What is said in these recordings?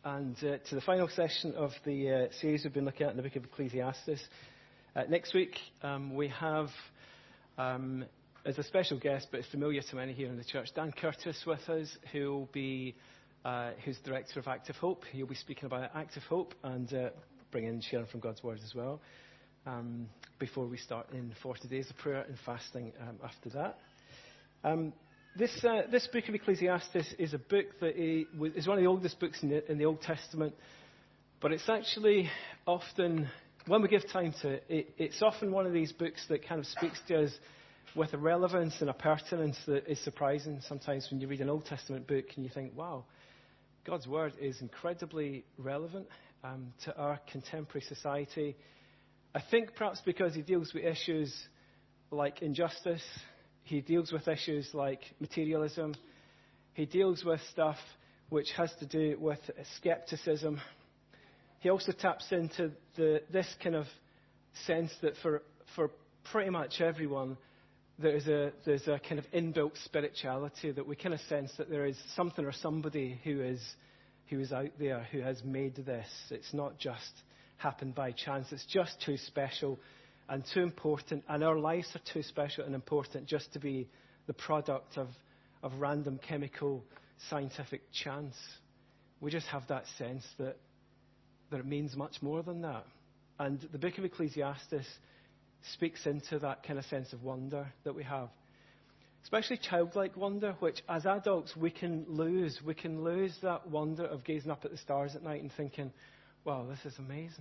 and to the final session of the series we've been looking at in the book of Ecclesiastes. Next week we have, as a special guest, but it's familiar to many here in the church, Dan Curtis with us, who's Director of Active Hope. He'll be speaking about Active Hope and sharing from God's Word as well, before we start in 40 days of prayer and fasting after that. This book of Ecclesiastes is a book that is one of the oldest books in the Old Testament, but it's actually often, when we give time to it, it's often one of these books that kind of speaks to us with a relevance and a pertinence that is surprising sometimes when you read an Old Testament book and you think, wow, God's Word is incredibly relevant to our contemporary society. I think perhaps because he deals with issues like injustice. He deals with issues like materialism. He deals with stuff which has to do with skepticism. He also taps into this kind of sense that for pretty much everyone, there's a kind of inbuilt spirituality, that we kind of sense that there is something or somebody who is out there who has made this. It's not just happened by chance. It's just too special and too important, and our lives are too special and important just to be the product of random chemical scientific chance. We just have that sense that it means much more than that. And the book of Ecclesiastes speaks into that kind of sense of wonder that we have. Especially childlike wonder, which as adults we can lose. We can lose that wonder of gazing up at the stars at night and thinking, wow, this is amazing.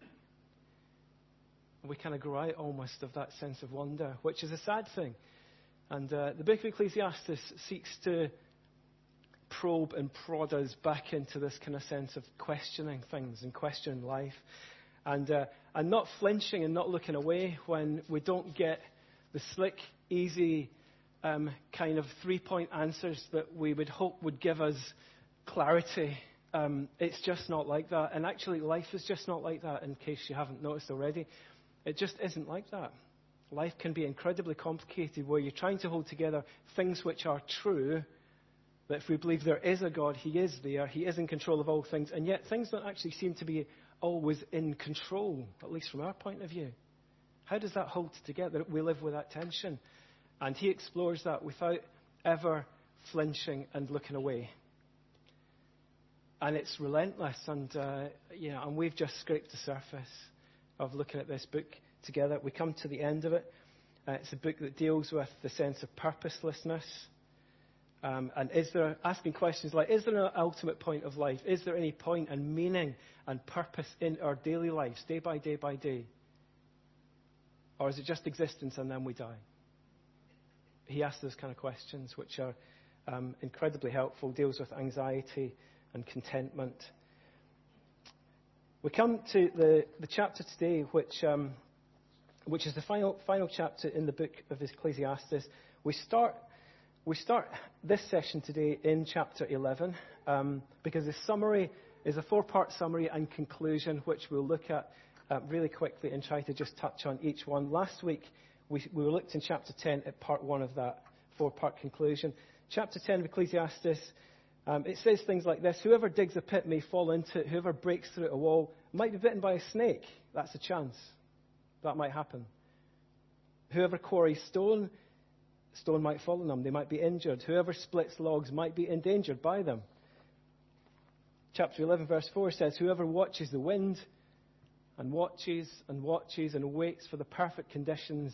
We kind of grow out almost of that sense of wonder, which is a sad thing. And the book of Ecclesiastes seeks to probe and prod us back into this kind of sense of questioning things and questioning life. And not flinching and not looking away when we don't get the slick, easy kind of 3-point answers that we would hope would give us clarity. It's just not like that. And actually, life is just not like that, in case you haven't noticed already. It just isn't like that. Life can be incredibly complicated, where you're trying to hold together things which are true, that if we believe there is a God, he is there, he is in control of all things, and yet things don't actually seem to be always in control, at least from our point of view. How does that hold together? We live with that tension. And he explores that without ever flinching and looking away. And it's relentless, and we've just scraped the surface of looking at this book together. We come to the end of it. It's a book that deals with the sense of purposelessness. And asking questions like, is there an ultimate point of life? Is there any point and meaning and purpose in our daily lives, day by day by day? Or is it just existence and then we die? He asks those kind of questions, which are incredibly helpful, deals with anxiety and contentment. We come to the chapter today, which is the final chapter in the book of Ecclesiastes. We start this session today in chapter 11, because the summary is a 4-part summary and conclusion, which we'll look at really quickly and try to just touch on each one. Last week, we looked in chapter 10 at part 1 of that 4-part conclusion. Chapter 10 of Ecclesiastes, it says things like this: whoever digs a pit may fall into it. Whoever breaks through a wall might be bitten by a snake. That's a chance. That might happen. Whoever quarries stone might fall on them. They might be injured. Whoever splits logs might be endangered by them. Chapter 11, verse 4 says, whoever watches the wind and watches and watches and waits for the perfect conditions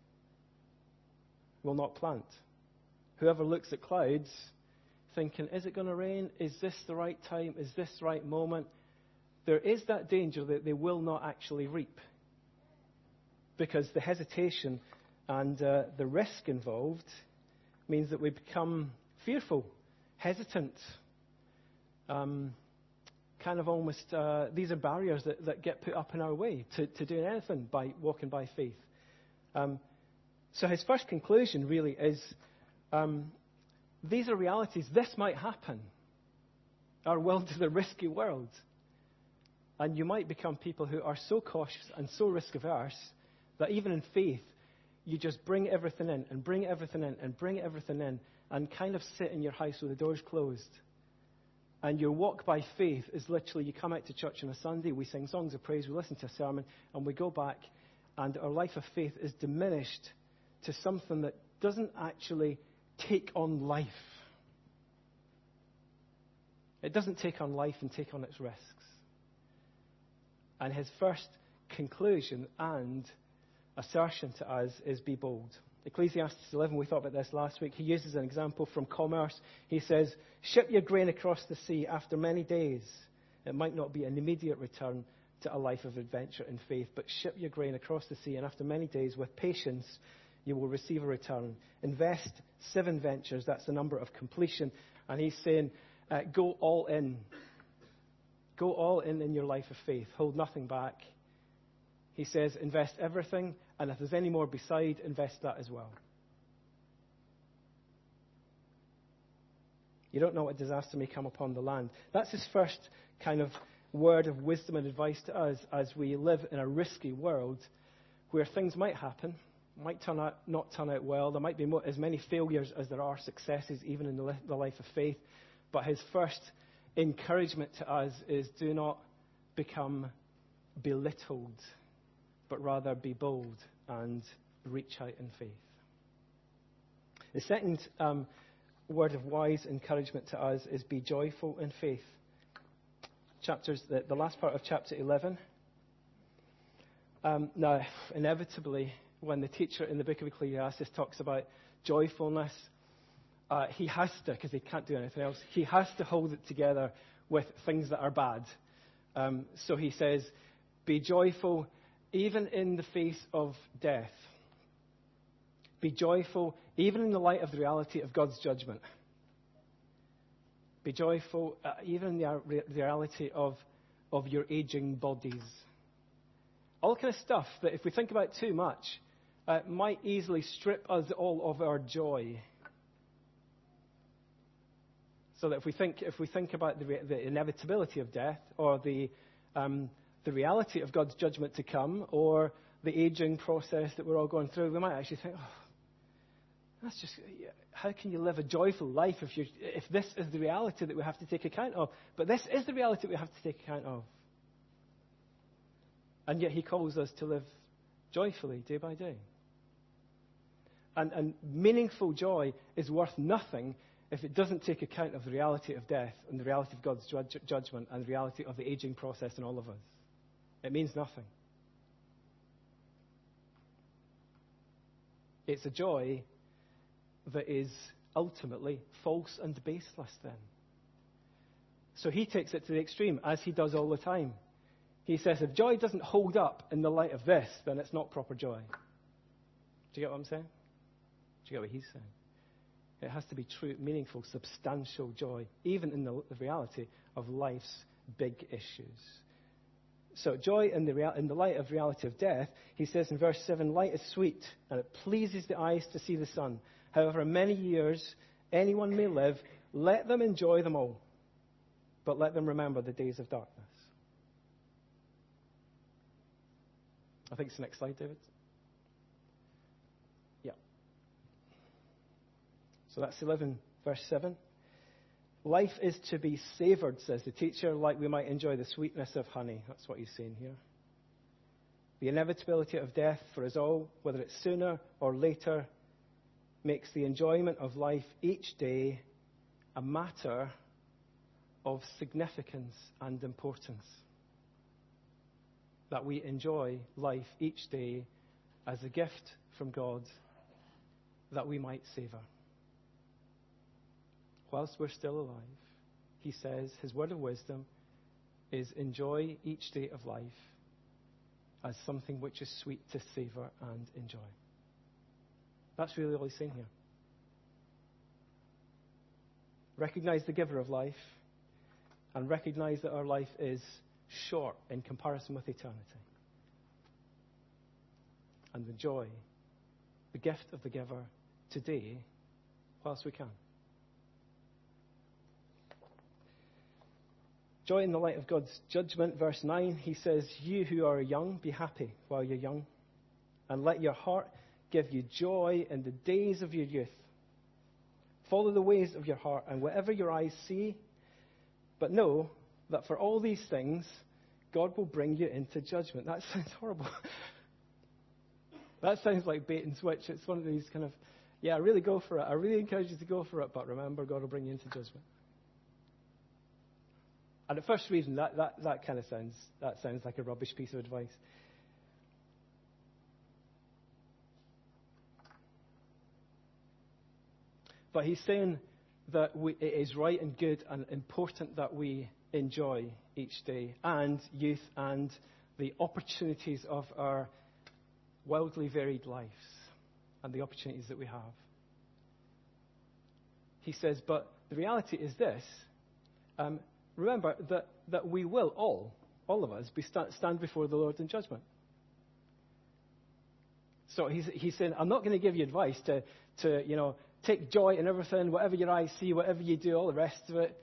will not plant. Whoever looks at clouds thinking, is it going to rain? Is this the right time? Is this the right moment? There is that danger that they will not actually reap, because the hesitation and the risk involved means that we become fearful, hesitant, kind of almost, these are barriers that get put up in our way to doing anything by walking by faith. So his first conclusion really is, these are realities. This might happen. Our world is a risky world. And you might become people who are so cautious and so risk-averse that even in faith, you just bring everything in and bring everything in and bring everything in and kind of sit in your house with the doors closed And your walk by faith is literally you come out to church on a Sunday, we sing songs of praise, we listen to a sermon, and we go back, and our life of faith is diminished to something that doesn't actually take on life. It doesn't take on life and take on its risks. And his first conclusion and assertion to us is be bold. Ecclesiastes 11, we thought about this last week. He uses an example from commerce. He says, ship your grain across the sea after many days. It might not be an immediate return to a life of adventure and faith, but ship your grain across the sea, and after many days, with patience, you will receive a return. Invest 7 ventures. That's the number of completion. And he's saying, go all in. Go all in your life of faith. Hold nothing back. He says, invest everything, and if there's any more beside, invest that as well. You don't know what disaster may come upon the land. That's his first kind of word of wisdom and advice to us as we live in a risky world where things might happen, might not turn out well. There might be as many failures as there are successes, even in the life of faith. But his first encouragement to us is do not become belittled, but rather be bold and reach out in faith. The second word of wise encouragement to us is be joyful in faith. The last part of chapter 11. Now, inevitably, when the teacher in the book of Ecclesiastes talks about joyfulness, he has to, because he can't do anything else, he has to hold it together with things that are bad. So he says, be joyful even in the face of death. Be joyful even in the light of the reality of God's judgment. Be joyful even in the reality of your aging bodies. All kind of stuff that if we think about too much, might easily strip us all of our joy. So that if we think about the inevitability of death, or the reality of God's judgment to come, or the aging process that we're all going through, we might actually think, that's just, how can you live a joyful life if this is the reality that we have to take account of? But this is the reality we have to take account of. And yet he calls us to live joyfully day by day. And meaningful joy is worth nothing if it doesn't take account of the reality of death and the reality of God's judgment and the reality of the aging process in all of us. It means nothing. It's a joy that is ultimately false and baseless then. So he takes it to the extreme, as he does all the time. He says, if joy doesn't hold up in the light of this, then it's not proper joy. Do you get what I'm saying? Do you get what he's saying? It has to be true, meaningful, substantial joy, even in the reality of life's big issues. So joy in the light of reality of death, he says in verse 7, light is sweet, and it pleases the eyes to see the sun. However many years anyone may live, let them enjoy them all, but let them remember the days of darkness. I think it's the next slide, David. Yeah. So that's 11, verse 7. Life is to be savoured, says the teacher, like we might enjoy the sweetness of honey. That's what he's saying here. The inevitability of death for us all, whether it's sooner or later, makes the enjoyment of life each day a matter of significance and importance. That we enjoy life each day as a gift from God that we might savour. Whilst we're still alive, he says, his word of wisdom is enjoy each day of life as something which is sweet to savour and enjoy. That's really all he's saying here. Recognize the giver of life and recognize that our life is short in comparison with eternity. And enjoy the gift of the giver today whilst we can. Joy in the light of God's judgment, verse 9, he says, you who are young, be happy while you're young, and let your heart give you joy in the days of your youth. Follow the ways of your heart, and whatever your eyes see, But know that for all these things, God will bring you into judgment. That sounds horrible. That sounds like bait and switch. It's one of these kind of, yeah, really go for it. I really encourage you to go for it, but remember, God will bring you into judgment. And at first reading, that kind of sounds like a rubbish piece of advice. But he's saying that it is right and good and important that we enjoy each day, and youth, and the opportunities of our wildly varied lives, and the opportunities that we have. He says, but the reality is this. Remember that we will all of us, stand before the Lord in judgment. So he's saying, I'm not going to give you advice to take joy in everything, whatever your eyes see, whatever you do, all the rest of it.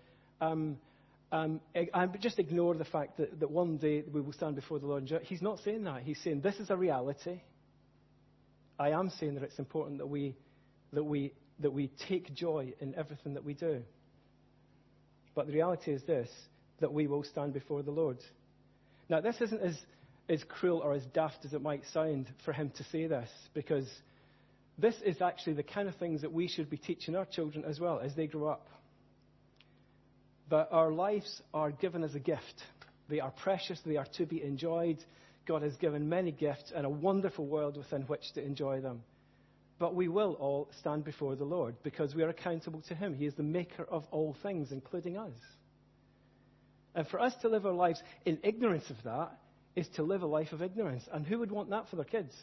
And just ignore the fact that one day we will stand before the Lord in judgment. He's not saying that. He's saying this is a reality. I am saying that it's important that we take joy in everything that we do. But the reality is this, that we will stand before the Lord. Now, this isn't as cruel or as daft as it might sound for him to say this, because this is actually the kind of things that we should be teaching our children as well as they grow up. That our lives are given as a gift. They are precious. They are to be enjoyed. God has given many gifts and a wonderful world within which to enjoy them. But we will all stand before the Lord because we are accountable to him. He is the maker of all things, including us. And for us to live our lives in ignorance of that is to live a life of ignorance. And who would want that for their kids?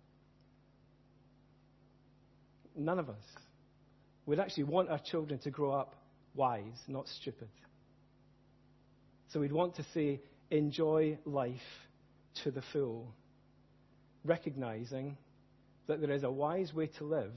None of us. We'd actually want our children to grow up wise, not stupid. So we'd want to say, enjoy life to the full, recognizing that there is a wise way to live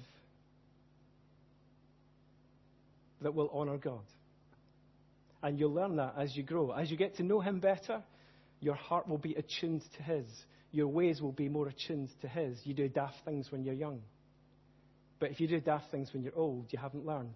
that will honor God. And you'll learn that as you grow. As you get to know him better, your heart will be attuned to his. Your ways will be more attuned to his. You do daft things when you're young. But if you do daft things when you're old, you haven't learned.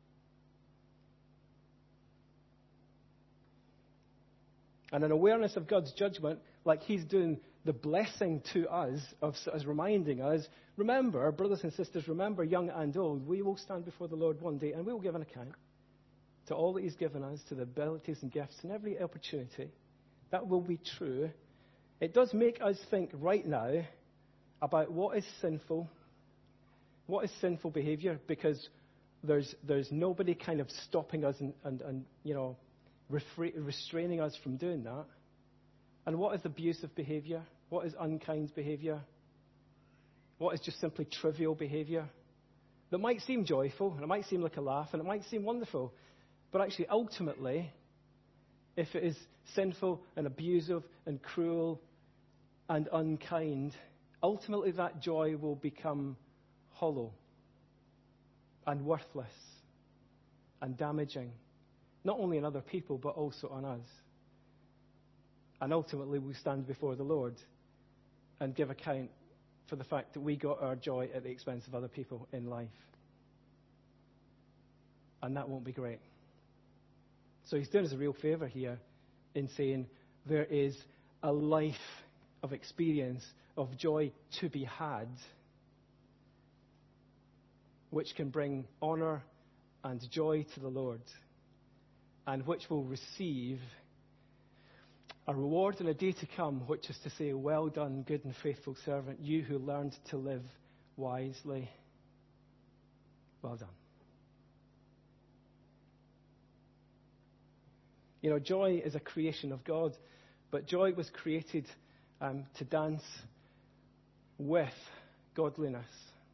And an awareness of God's judgment, like he's doing the blessing to us, as reminding us, remember, brothers and sisters, remember, young and old, we will stand before the Lord one day and we will give an account to all that he's given us, to the abilities and gifts and every opportunity. That will be true. It does make us think right now about what is sinful behavior, because there's nobody kind of stopping us and restraining us from doing that. And what is abusive behavior? What is unkind behavior? What is just simply trivial behavior? That might seem joyful, and it might seem like a laugh, and it might seem wonderful. But actually, ultimately, if it is sinful and abusive and cruel and unkind, ultimately that joy will become hollow and worthless and damaging, not only on other people, but also on us. And ultimately, we stand before the Lord and give account for the fact that we got our joy at the expense of other people in life. And that won't be great. So he's doing us a real favor here in saying there is a life of experience of joy to be had, which can bring honor and joy to the Lord, and which will receive a reward in a day to come, which is to say, well done, good and faithful servant, you who learned to live wisely. Well done. You know, joy is a creation of God, but joy was created to dance with godliness,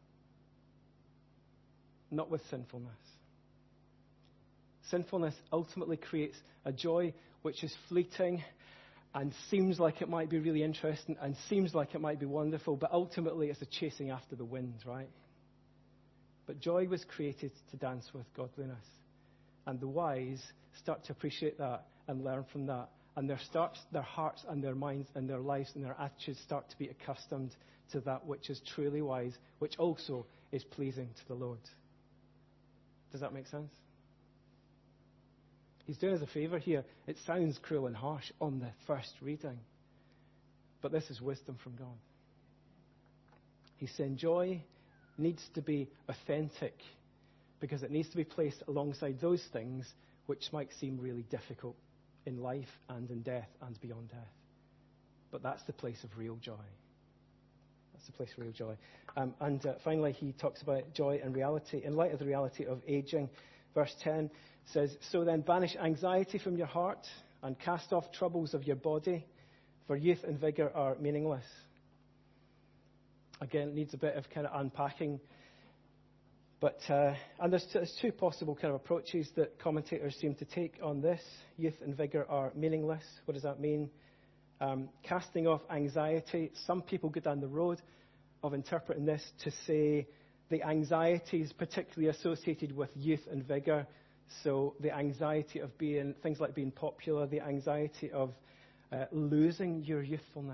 not with sinfulness. Sinfulness ultimately creates a joy which is fleeting and seems like it might be really interesting and seems like it might be wonderful, but ultimately it's a chasing after the wind, right? But joy was created to dance with godliness. And the wise start to appreciate that and learn from that. And their hearts and their minds and their lives and their attitudes start to be accustomed to that which is truly wise, which also is pleasing to the Lord. Does that make sense? He's doing us a favor here. It sounds cruel and harsh on the first reading, but this is wisdom from God. He's saying joy needs to be authentic because it needs to be placed alongside those things which might seem really difficult in life and in death and beyond death. But that's the place of real joy. That's the place of real joy. Finally, he talks about joy and reality. In light of the reality of aging, verse 10 says, "So then banish anxiety from your heart and cast off troubles of your body, for youth and vigor are meaningless." Again, it needs a bit of kind of unpacking. But there's two possible kind of approaches that commentators seem to take on this. Youth and vigor are meaningless. What does that mean? Casting off anxiety. Some people go down the road of interpreting this to say the anxieties particularly associated with youth and vigor. So the anxiety of things like being popular, the anxiety of losing your youthfulness.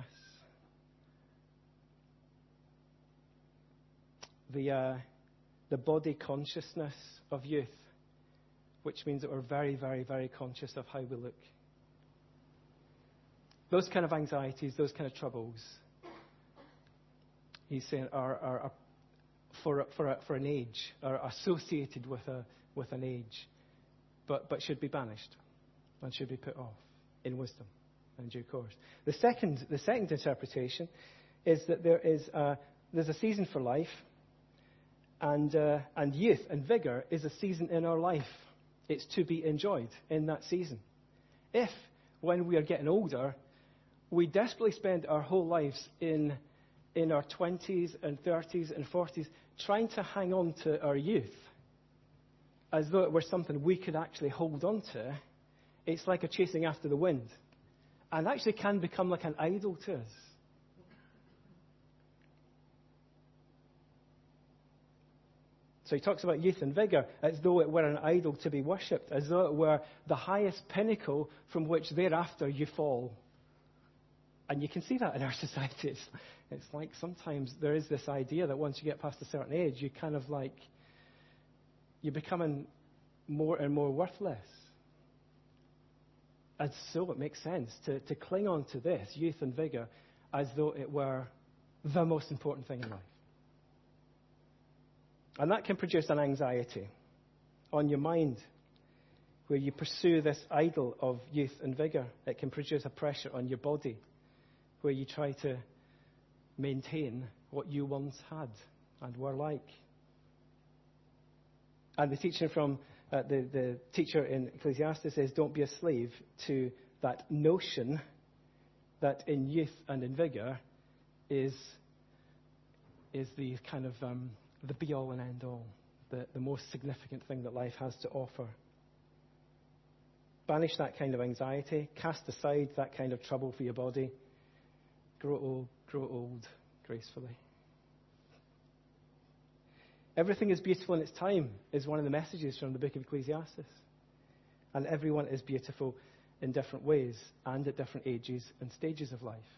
The body consciousness of youth, which means that we're very, very, very conscious of how we look. Those kind of anxieties, those kind of troubles, he's saying, are for an age, are associated with an age, but should be banished and should be put off in wisdom and due course. The second interpretation is that there's a season for life. And youth and vigor is a season in our life. It's to be enjoyed in that season. If, when we are getting older, we desperately spend our whole lives in our 20s and 30s and 40s trying to hang on to our youth as though it were something we could actually hold on to, it's like a chasing after the wind. And actually can become like an idol to us. So he talks about youth and vigor as though it were an idol to be worshipped, as though it were the highest pinnacle from which thereafter you fall. And you can see that in our society. It's like sometimes there is this idea that once you get past a certain age, you kind of like, you're becoming more and more worthless. And so it makes sense to cling on to this, youth and vigor, as though it were the most important thing in life. And that can produce an anxiety on your mind where you pursue this idol of youth and vigor. It can produce a pressure on your body where you try to maintain what you once had and were like. And the teaching from the teacher in Ecclesiastes says, don't be a slave to that notion that in youth and in vigor is the kind of the be-all and end-all, the most significant thing that life has to offer. Banish that kind of anxiety. Cast aside that kind of trouble for your body. Grow old gracefully. Everything is beautiful in its time is one of the messages from the book of Ecclesiastes. And everyone is beautiful in different ways and at different ages and stages of life.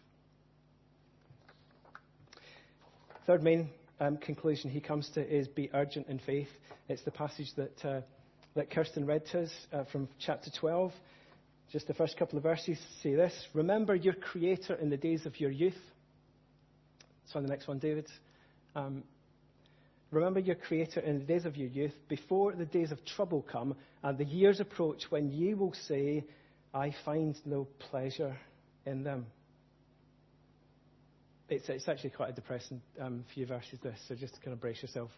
Third main conclusion he comes to is be urgent in faith. It's the passage that Kirsten read to us from chapter 12. Just the first couple of verses say this. Remember your Creator in the days of your youth. It's on the next one, David. Remember your Creator in the days of your youth, before the days of trouble come and the years approach when ye will say, I find no pleasure in them. It's actually quite a depressing few verses, this, so just kind of brace yourself.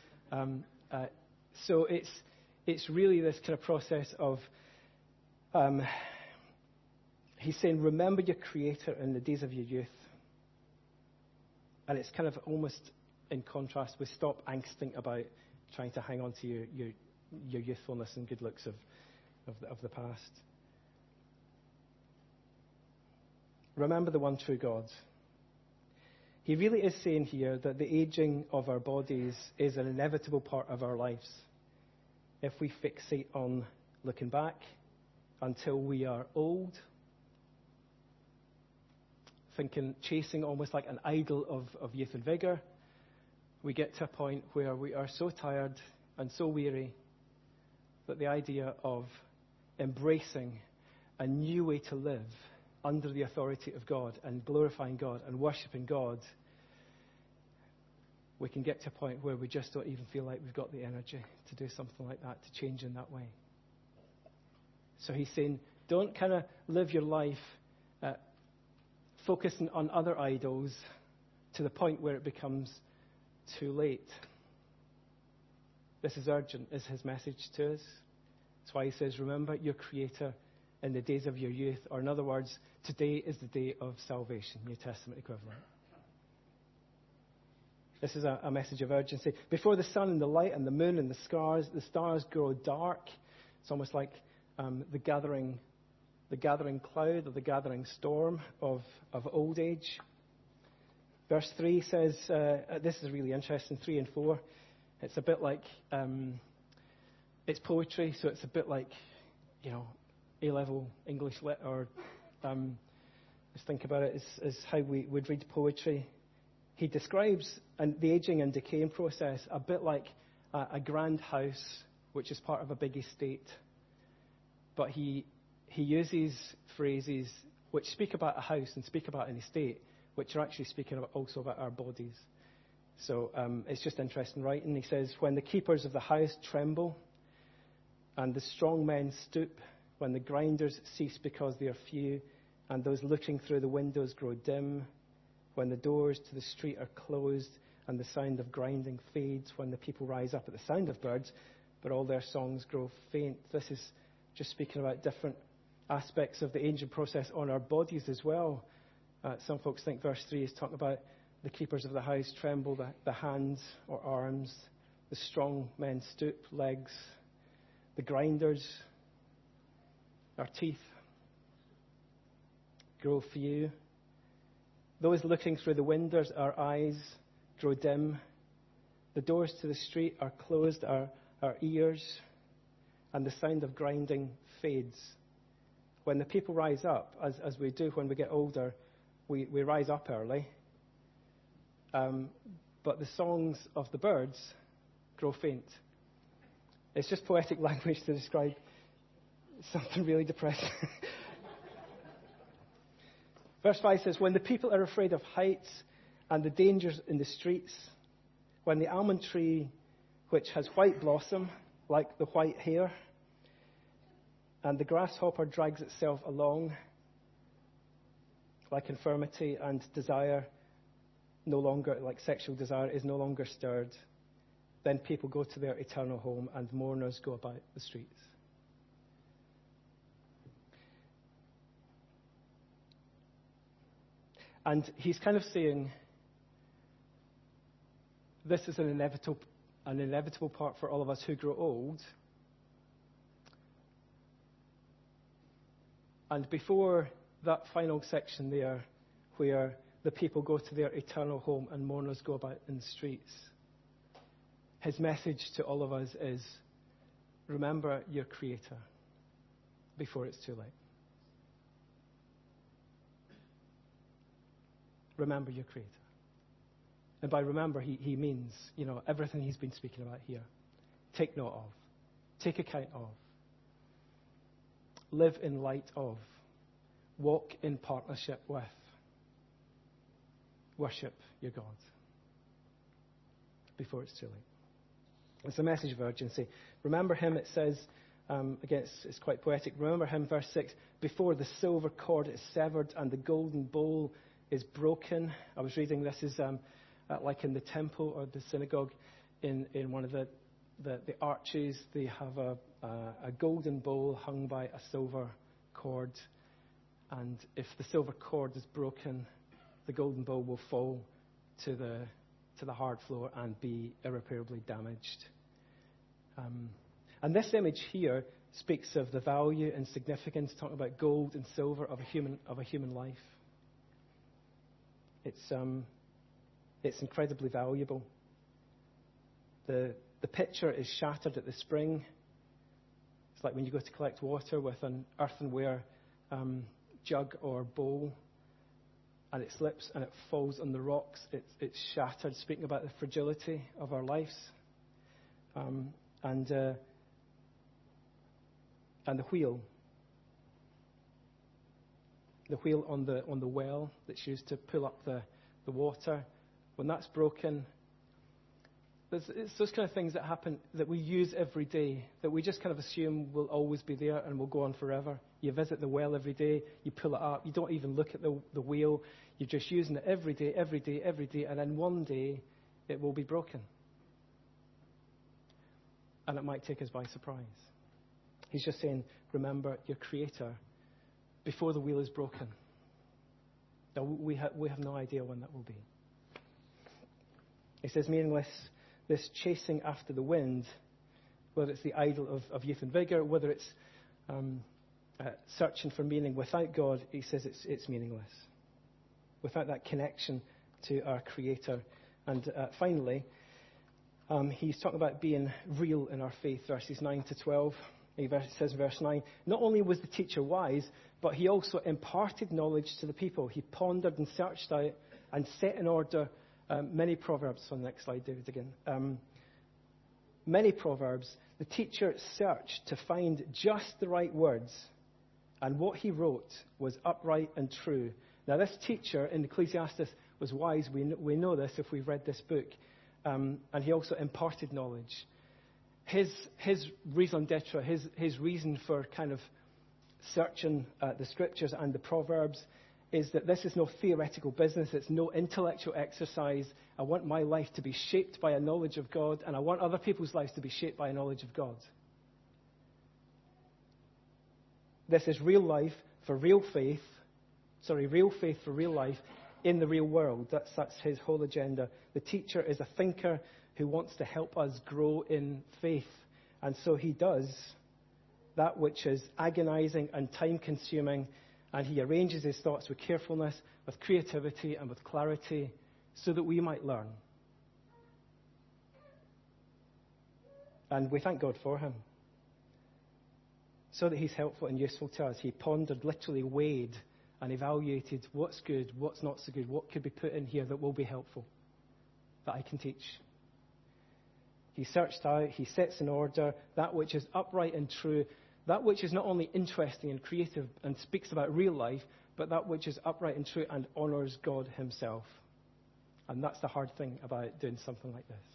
So it's really this kind of process of, he's saying, remember your Creator in the days of your youth. And it's kind of almost in contrast with stop angsting about trying to hang on to your youthfulness and good looks of the past. Remember the one true God. He really is saying here that the aging of our bodies is an inevitable part of our lives. If we fixate on looking back until we are old, chasing almost like an idol of youth and vigor, we get to a point where we are so tired and so weary that the idea of embracing a new way to live under the authority of God and glorifying God and worshiping God, we can get to a point where we just don't even feel like we've got the energy to do something like that, to change in that way. So he's saying, don't kind of live your life focusing on other idols to the point where it becomes too late. This is urgent, is his message to us. That's why he says, remember your Creator in the days of your youth. Or in other words, today is the day of salvation, New Testament equivalent. This is a message of urgency. Before the sun and the light and the moon and the stars grow dark, it's almost like the gathering cloud or the gathering storm of old age. Verse 3 says, this is really interesting, 3 and 4. It's a bit like, it's poetry, so it's a bit like, A-level English lit, or just think about it as how we would read poetry. He describes the aging and decaying process a bit like a grand house, which is part of a big estate. But he uses phrases which speak about a house and speak about an estate, which are actually speaking also about our bodies. So it's just interesting writing. He says, when the keepers of the house tremble and the strong men stoop, when the grinders cease because they are few, and those looking through the windows grow dim, when the doors to the street are closed and the sound of grinding fades, when the people rise up at the sound of birds, but all their songs grow faint. This is just speaking about different aspects of the aging process on our bodies as well. Some folks think verse 3 is talking about the keepers of the house tremble, the hands or arms, the strong men stoop, legs, the grinders, our teeth grow few. Those looking through the windows, our eyes grow dim. The doors to the street are closed, our ears, and the sound of grinding fades. When the people rise up, as we do when we get older, we rise up early. But the songs of the birds grow faint. It's just poetic language to describe something really depressing. Verse 5 says, when the people are afraid of heights and the dangers in the streets, when the almond tree, which has white blossom, like the white hair, and the grasshopper drags itself along, like infirmity and desire, no longer, like sexual desire, is no longer stirred, then people go to their eternal home and mourners go about the streets. And he's kind of saying, this is an inevitable part for all of us who grow old. And before that final section there, where the people go to their eternal home and mourners go about in the streets, his message to all of us is, remember your Creator before it's too late. Remember your Creator. And by remember, he means, everything he's been speaking about here. Take note of. Take account of. Live in light of. Walk in partnership with. Worship your God before it's too late. It's a message of urgency. Remember him, it says, again, it's quite poetic. Remember him, verse 6, before the silver cord is severed and the golden bowl is broken. I was reading this is like in the temple or the synagogue, in one of the arches, they have a golden bowl hung by a silver cord. And if the silver cord is broken, the golden bowl will fall to the hard floor and be irreparably damaged. And this image here speaks of the value and significance, talking about gold and silver of a human life. It's incredibly valuable. The pitcher is shattered at the spring. It's like when you go to collect water with an earthenware jug or bowl, and it slips and it falls on the rocks. It's shattered, speaking about the fragility of our lives. And And the wheel on the well that's used to pull up the water, when that's broken, it's those kind of things that happen that we use every day, that we just kind of assume will always be there and will go on forever. You visit the well every day, you pull it up, you don't even look at the wheel, you're just using it every day, and then one day it will be broken. And it might take us by surprise. He's just saying, remember your Creator before the wheel is broken. Now, we have no idea when that will be. He says, meaningless, this chasing after the wind, whether it's the idol of youth and vigor, whether it's searching for meaning without God, he says it's meaningless. Without that connection to our Creator. And finally, he's talking about being real in our faith, verses 9 to 12. He says in verse 9, not only was the teacher wise, but he also imparted knowledge to the people. He pondered and searched out and set in order many proverbs. On the next slide, David, again. Many proverbs. The teacher searched to find just the right words, and what he wrote was upright and true. Now, this teacher in Ecclesiastes was wise. We know this if we've read this book. And he also imparted knowledge. His raison d'etre, his reason for kind of searching the scriptures and the proverbs is that this is no theoretical business. It's no intellectual exercise. I want my life to be shaped by a knowledge of God, and I want other people's lives to be shaped by a knowledge of God. This is real life for real faith. Real faith for real life in the real world. That's his whole agenda. The teacher is a thinker who wants to help us grow in faith. And so he does that which is agonizing and time-consuming, and he arranges his thoughts with carefulness, with creativity, and with clarity, so that we might learn. And we thank God for him. So that he's helpful and useful to us. He pondered, literally weighed, and evaluated what's good, what's not so good, what could be put in here that will be helpful, that I can teach. He searched out, he sets in order that which is upright and true, that which is not only interesting and creative and speaks about real life, but that which is upright and true and honors God himself. And that's the hard thing about doing something like this.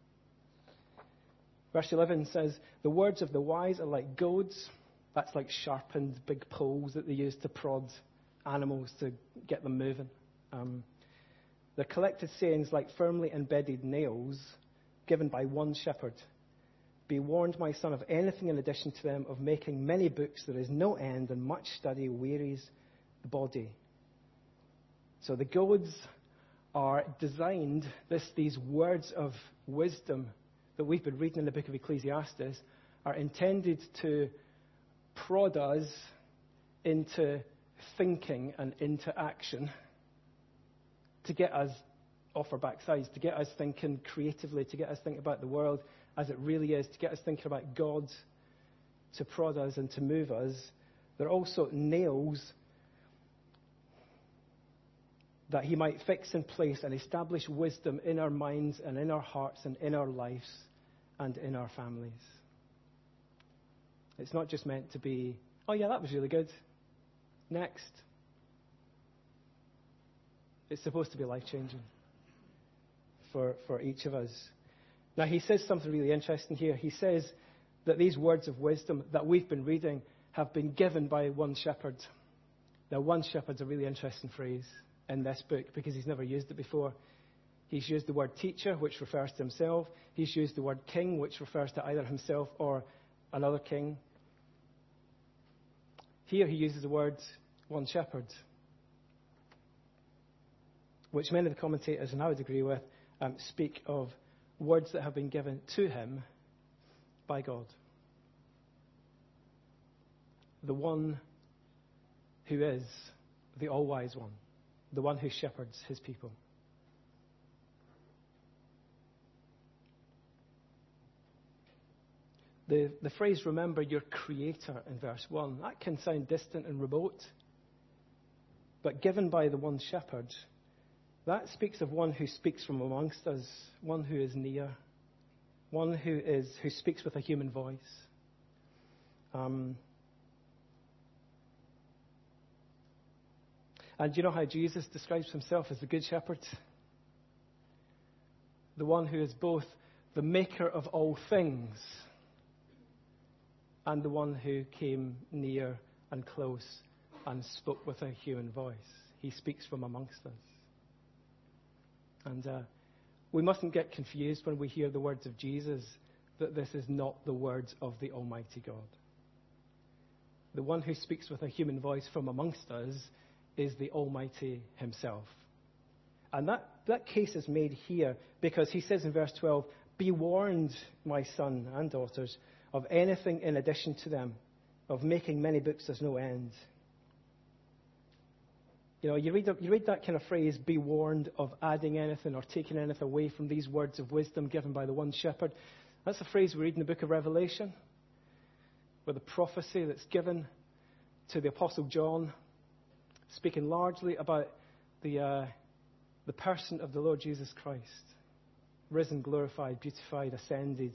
Verse 11 says, the words of the wise are like goads. That's like sharpened big poles that they use to prod animals to get them moving. The collected sayings like firmly embedded nails given by one shepherd. Be warned, my son, of anything in addition to them, of making many books. There is no end, and much study wearies the body. So the goads are designed, these words of wisdom that we've been reading in the book of Ecclesiastes are intended to prod us into thinking and into action, to get us off our backsides, to get us thinking creatively, to get us thinking about the world as it really is, to get us thinking about God, to prod us and to move us. They're also nails that he might fix in place and establish wisdom in our minds and in our hearts and in our lives and in our families. It's not just meant to be, oh yeah, that was really good. Next. It's supposed to be life-changing for each of us. Now, he says something really interesting here. He says that these words of wisdom that we've been reading have been given by one shepherd. Now, one shepherd's a really interesting phrase in this book because he's never used it before. He's used the word teacher, which refers to himself. He's used the word king, which refers to either himself or another king. Here he uses the word one shepherd, which many of the commentators, and I would agree with, speak of words that have been given to him by God. The one who is the all-wise one, the one who shepherds his people. The phrase, remember your Creator, in verse 1, that can sound distant and remote. But given by the one shepherd, that speaks of one who speaks from amongst us, one who is near, one who speaks with a human voice. And do you know how Jesus describes himself as the Good Shepherd? The one who is both the maker of all things and the one who came near and close and spoke with a human voice. He speaks from amongst us. And we mustn't get confused when we hear the words of Jesus that this is not the words of the Almighty God. The one who speaks with a human voice from amongst us is the Almighty himself. And that case is made here because he says in verse 12, "Be warned, my son and daughters, of anything in addition to them, of making many books there's no end." You know, you read that kind of phrase, "be warned," of adding anything or taking anything away from these words of wisdom given by the one shepherd. That's a phrase we read in the book of Revelation, where the prophecy that's given to the Apostle John, speaking largely about the person of the Lord Jesus Christ, risen, glorified, beautified, ascended.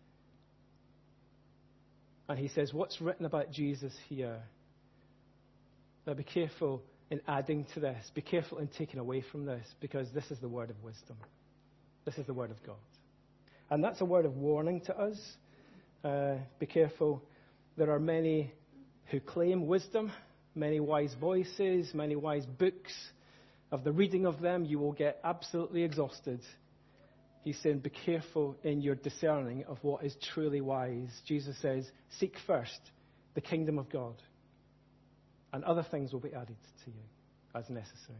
And he says, what's written about Jesus here? Now be careful in adding to this. Be careful in taking away from this, because this is the word of wisdom. This is the word of God. And that's a word of warning to us. Be careful. There are many who claim wisdom, many wise voices, many wise books. Of the reading of them, you will get absolutely exhausted. He's saying, be careful in your discerning of what is truly wise. Jesus says, seek first the kingdom of God, and other things will be added to you as necessary.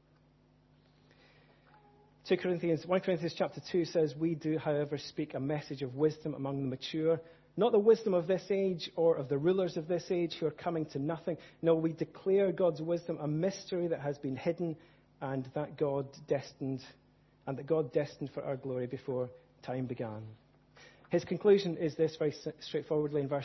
1 Corinthians chapter 2 says, we do, however, speak a message of wisdom among the mature, not the wisdom of this age or of the rulers of this age who are coming to nothing. No, we declare God's wisdom, a mystery that has been hidden, and that God destined for our glory before time began. His conclusion is this, very straightforwardly in verse